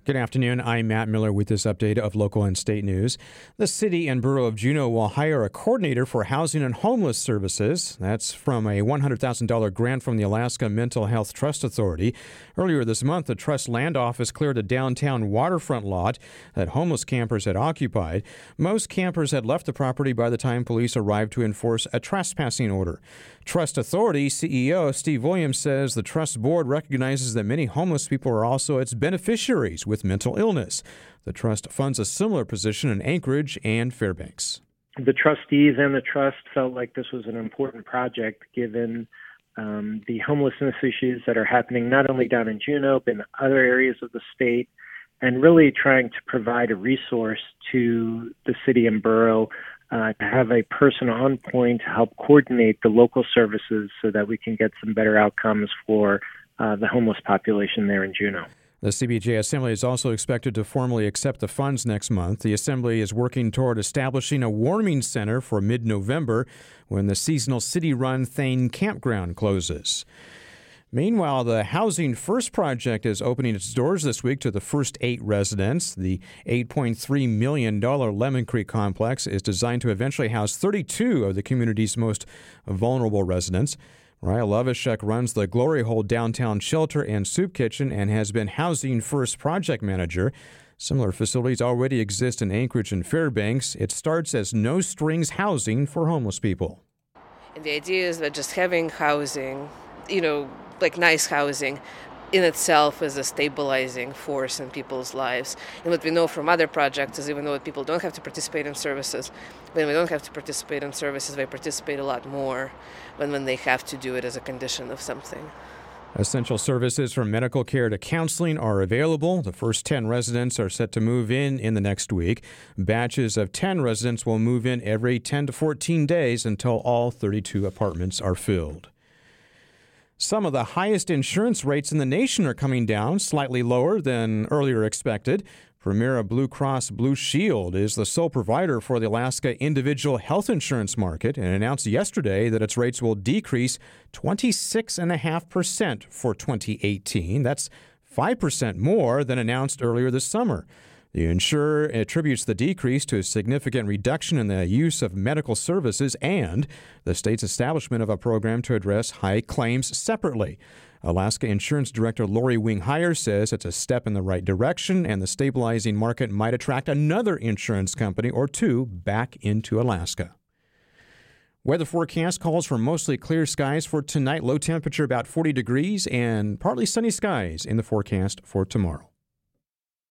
Good afternoon. I'm Matt Miller with this update of local and state news. The city and borough of Juneau will hire a coordinator for housing and homeless services. That's from a $100,000 grant from the Alaska Mental Health Trust Authority. Earlier this month, the Trust Land Office cleared a downtown waterfront lot that homeless campers had occupied. Most campers had left the property by the time police arrived to enforce a trespassing order. Trust Authority CEO Steve Williams says the Trust Board recognizes that many homeless people are also its beneficiaries with mental illness. The Trust funds a similar position in Anchorage and Fairbanks. The trustees and the Trust felt like this was an important project given the homelessness issues that are happening not only down in Juneau, but in other areas of the state, and really trying to provide a resource to the city and borough to have a person on point to help coordinate the local services so that we can get some better outcomes for the homeless population there in Juneau. The CBJ Assembly is also expected to formally accept the funds next month. The Assembly is working toward establishing a warming center for mid-November when the seasonal city-run Thane Campground closes. Meanwhile, the Housing First project is opening its doors this week to the first 8 residents. The $8.3 million Lemon Creek complex is designed to eventually house 32 of the community's most vulnerable residents. Raya Lovishek runs the Glory Hole Downtown Shelter and Soup Kitchen and has been Housing First project manager. Similar facilities already exist in Anchorage and Fairbanks. It starts as no-strings housing for homeless people. And the idea is that just having housing, like nice housing, in itself is a stabilizing force in people's lives. And what we know from other projects is even though people don't have to participate in services, when we don't have to participate in services, they participate a lot more than when they have to do it as a condition of something. Essential services from medical care to counseling are available. The first 10 residents are set to move in the next week. Batches of 10 residents will move in every 10 to 14 days until all 32 apartments are filled. Some of the highest insurance rates in the nation are coming down, slightly lower than earlier expected. Premera Blue Cross Blue Shield is the sole provider for the Alaska individual health insurance market and announced yesterday that its rates will decrease 26.5% for 2018. That's 5% more than announced earlier this summer. The insurer attributes the decrease to a significant reduction in the use of medical services and the state's establishment of a program to address high claims separately. Alaska Insurance Director Lori Wing-Heyer says it's a step in the right direction and the stabilizing market might attract another insurance company or two back into Alaska. Weather forecast calls for mostly clear skies for tonight, low temperature about 40 degrees, and partly sunny skies in the forecast for tomorrow.